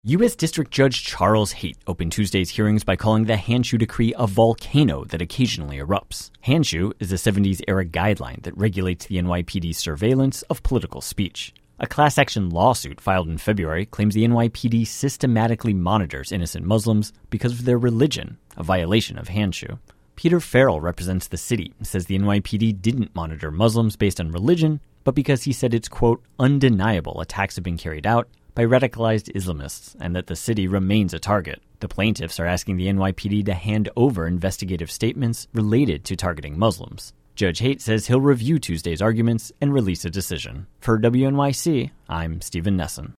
U.S. District Judge Charles Haight opened Tuesday's hearings by calling the Hanshu Decree a volcano that occasionally erupts. Hanshu is a 70s-era guideline that regulates the NYPD's surveillance of political speech. A class action lawsuit filed in February claims the NYPD systematically monitors innocent Muslims because of their religion, a violation of Hanshu. Peter Farrell represents the city and says the NYPD didn't monitor Muslims based on religion, but because he said it's, quote, undeniable attacks have been carried out by radicalized Islamists and that the city remains a target. The plaintiffs are asking the NYPD to hand over investigative statements related to targeting Muslims. Judge Haight says he'll review Tuesday's arguments and release a decision. For WNYC, I'm Stephen Nesson.